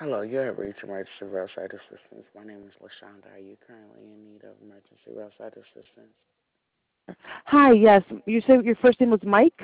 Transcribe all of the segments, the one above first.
Hello, you have reached emergency roadside assistance. My name is LaShonda. Are you currently in need of emergency roadside assistance? Hi, yes. You said your first name was Mike?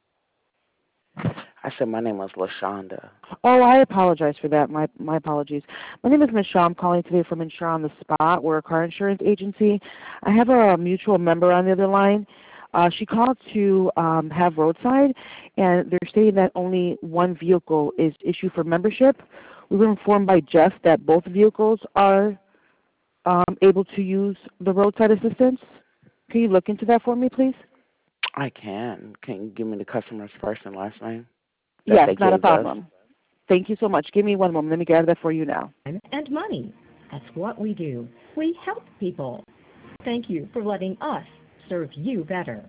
I said my name is LaShonda. Oh, I apologize for that. My apologies. My name is Michelle. I'm calling today from Insure on the Spot. We're a car insurance agency. I have a mutual member on the other line. She called to have roadside, and they're stating that only one vehicle is issued for membership. We were informed by Jeff that both vehicles are able to use the roadside assistance. Can you look into that for me, please? I can. Can you give me the customer's first and last name that Yes, they not a gave us? problem. Thank you so much. Give me one moment. Let me grab that for you now. And money. That's what we do. We help people. Thank you for letting us serve you better.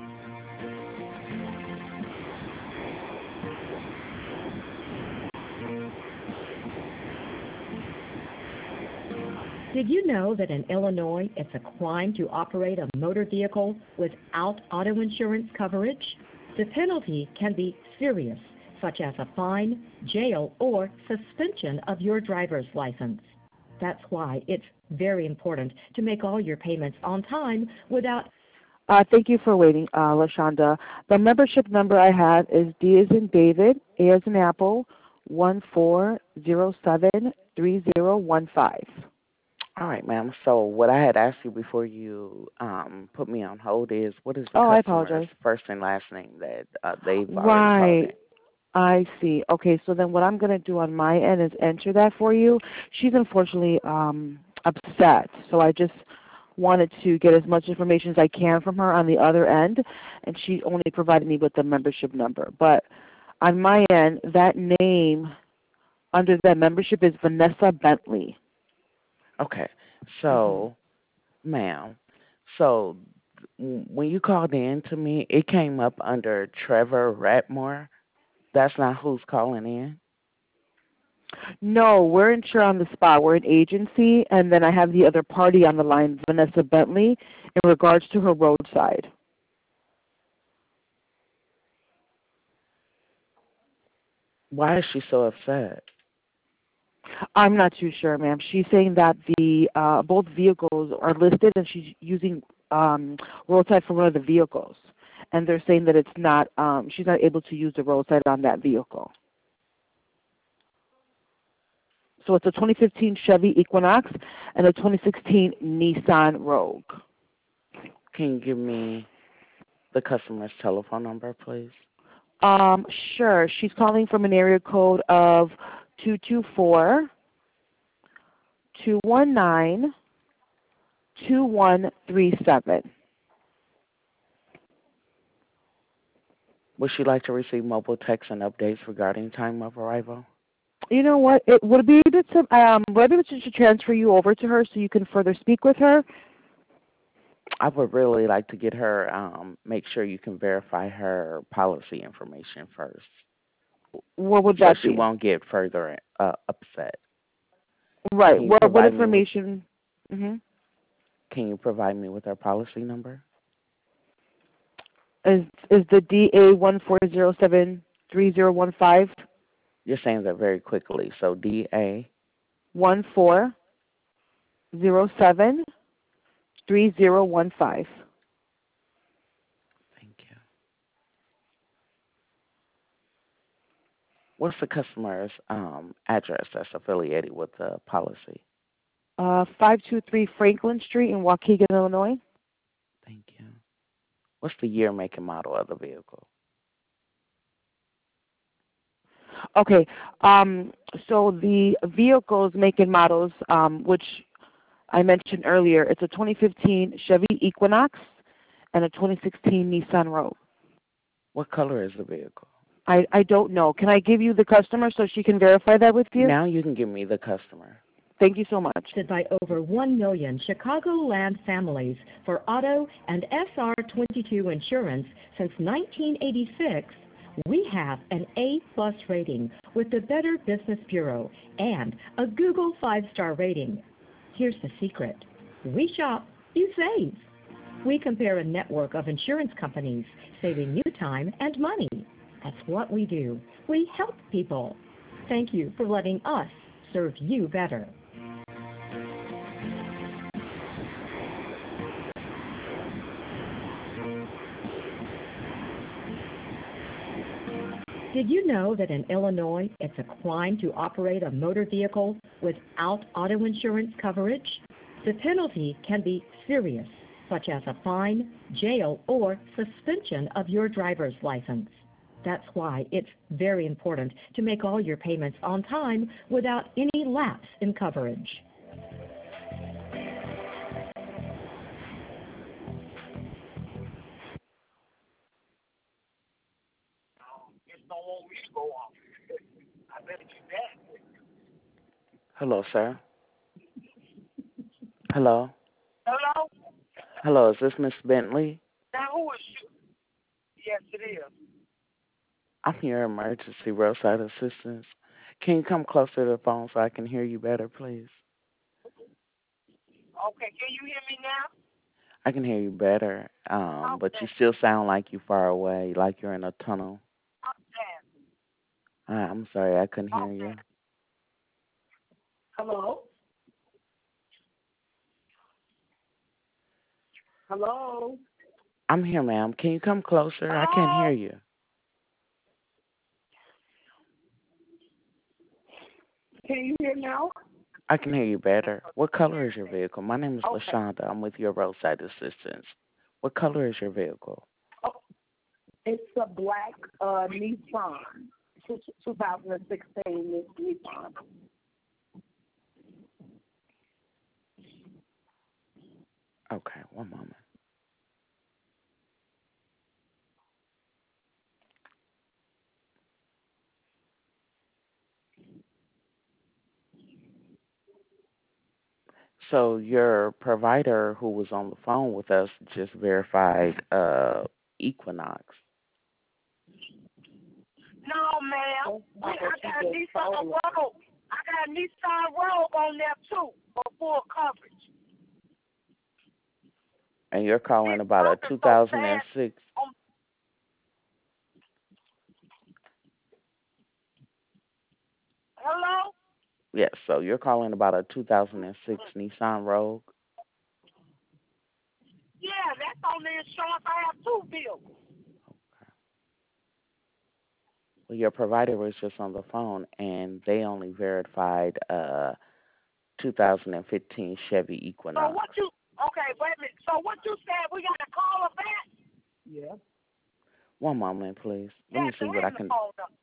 Did you know that in Illinois it's a crime to operate a motor vehicle without auto insurance coverage? The penalty can be serious, such as a fine, jail, or suspension of your driver's license. That's why it's very important to make all your payments on time without. Thank you for waiting, LaShonda. The membership number I have is D as in David, A as in Apple, 14073015. All right, ma'am. So what I had asked you before you put me on hold is what is the Oh, I customer's apologize. first and last name that they've already called in? Right. I see. Okay, so then what I'm going to do on my end is enter that for you. She's unfortunately upset, so I just wanted to get as much information as I can from her on the other end, and she only provided me with the membership number. But on my end, that name under that membership is Vanessa Bentley. Okay. Hmm. So, ma'am, so when you called in to me, it came up under Trevor Ratmore. That's not who's calling in. No, we're insured on the spot. We're an agency, and then I have the other party on the line, Vanessa Bentley, in regards to her roadside. Why is she so upset? I'm not too sure, ma'am. She's saying that the both vehicles are listed, and she's using roadside for one of the vehicles, and they're saying that it's not. She's not able to use the roadside on that vehicle. So it's a 2015 Chevy Equinox and a 2016 Nissan Rogue. Can you give me the customer's telephone number, please? Sure. She's calling from an area code of 224-219-2137. Would she like to receive mobile text and updates regarding time of arrival? You know what? It would be able to would I be able to transfer you over to her so you can further speak with her? I would really like to get her, make sure you can verify her policy information first What would so that she be? won't get further upset. Right. Can you What provide me with information? Hmm. Can you provide me with her policy number? Is the DA 14073015? You're saying that very quickly. So DA. 14073015. Thank you. What's the customer's address that's affiliated with the policy? 523 Franklin Street in Waukegan, Illinois. Thank you. What's the year, make, and model of the vehicle? Okay. So the vehicles, make and models, which I mentioned earlier, it's a 2015 Chevy Equinox and a 2016 Nissan Rogue. What color is the vehicle? I don't know. Can I give you the customer so she can verify that with you? Now you can give me the customer. Thank you so much. By over 1 million Chicagoland families for auto and SR22 insurance since 1986, we have an A-plus rating with the Better Business Bureau and a Google 5-star rating. Here's the secret. We shop, you save. We compare a network of insurance companies, saving you time and money. That's what we do. We help people. Thank you for letting us serve you better. Did you know that in Illinois, it's a crime to operate a motor vehicle without auto insurance coverage? The penalty can be serious, such as a fine, jail, or suspension of your driver's license. That's why it's very important to make all your payments on time without any lapse in coverage. Hello, sir. Hello. Hello? Hello, is this Miss Bentley? Now who is you? Yes, it is. I'm your emergency roadside assistance. Can you come closer to the phone so I can hear you better, please? Okay, can you hear me now? I can hear you better, but you still sound like you're far away, like you're in a tunnel. I'm sorry, I couldn't hear you. Hello? Hello? I'm here, ma'am. Can you come closer? I can't hear you. Can you hear now? I can hear you better. What color is your vehicle? My name is LaShonda. I'm with your roadside assistance. What color is your vehicle? Oh, it's a black Nissan, 2016 Nissan. Okay, one moment. So your provider who was on the phone with us just verified Equinox. No, ma'am. I got a Nissan Rogue. I got a Nissan Rogue on there too for full coverage. And you're calling about a 2006. Hello? Yes, so you're calling about a 2006 Nissan Rogue? Yeah, that's on the insurance. I have two vehicles. Well, your provider was just on the phone, and they only verified 2015 Chevy Equinox. So what you? Okay, wait a minute. So what you said? We got to call her back? Yeah. One moment, please. Let me see what I can.